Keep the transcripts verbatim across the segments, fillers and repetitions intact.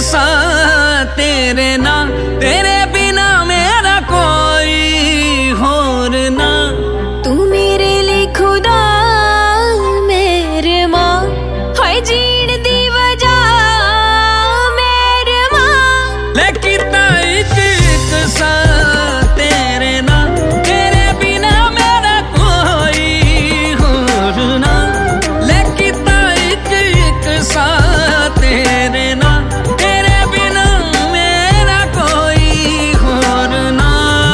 साथ तेरे ना, तेरे बिना मेरा कोई होर ना। तू मेरे लिए खुदा मेरे माँ, हाय जीण दी वजह मेरे माँ। लेकिन एक एक साथ तेरे ना, तेरे बिना मेरा कोई होर ना। लेकिन एक एक साथ तेरे ना, तेरे बिना मेरा कोई होर ना।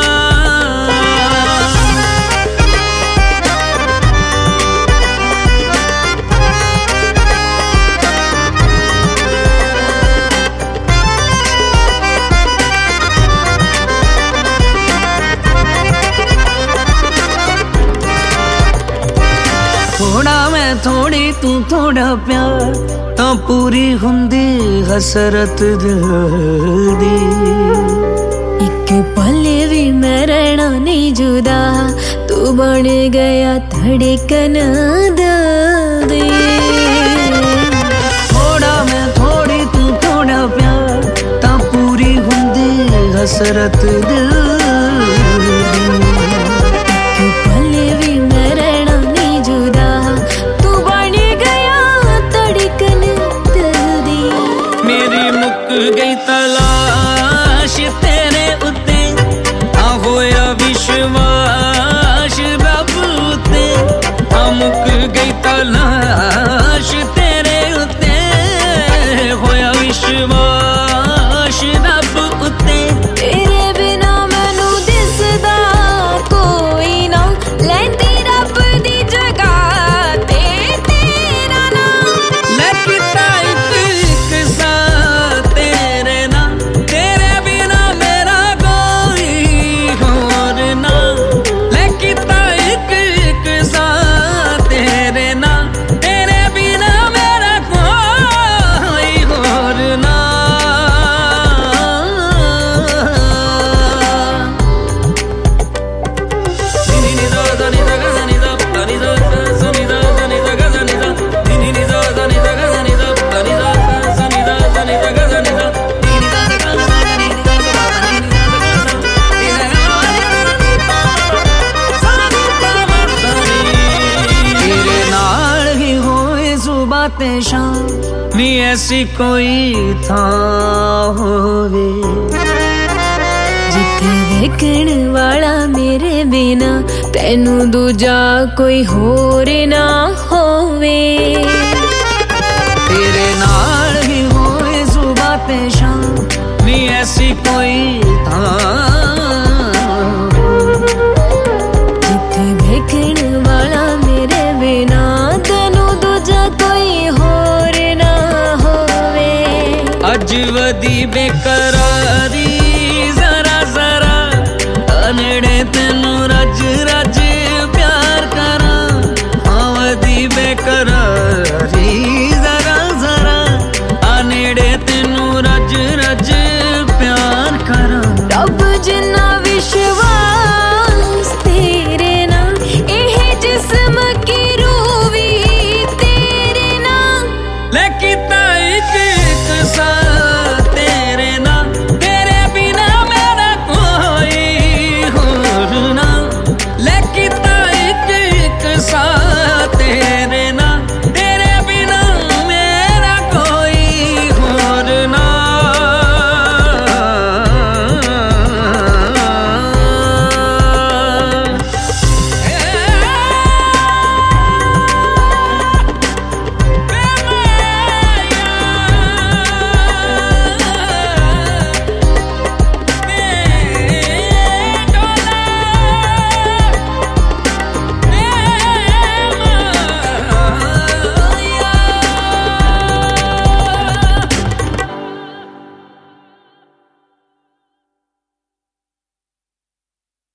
थोड़ा मैं थोड़ी तू थोड़ा प्यार, तो पूरी हुंदी हसरत दिल दी। एक पल भी मैं रहना नहीं जुदा, तू बन गया धड़कन दिल दी। थोड़ा मैं थोड़ी तू थोड़ा प्यार, तो पूरी हुंदी हसरत दिल दी। एक पल भी मैं रहना नहीं जुदा, तू बन गया धड़कन दिल दी। मेरी मुक गई तलाश तेरे उत्ते, आ होया विश्वास रब उत्ते। आ मुक गई तलाश तेरे उत्ते, होया विश्वास रब उत्ते। तेरे बिना मैनू दिसदा कोई ना, लैंदी रब दी जगह ते तेरा नाम। लेकिन एक एक साथ तेरे ना, तेरे बिना मेरा कोई होर ना। लेकिन एक एक साथ तेरे ना, तेरे बिना मेरा कोई होर ना। बातें शाम नी ऐसी कोई था होवे, जिथे वेखण वाला मेरे बिना तैनू दूजा कोई होर ना होवे। तेरे नाल ही होए सुबह ते शाम नी ऐसी कोई था। जिथे वेखण वाला मेरे बिना तैनू दूजा कोई होर ना होवे। अज वदी बेकरारी जरा जरा नेड़े तेनू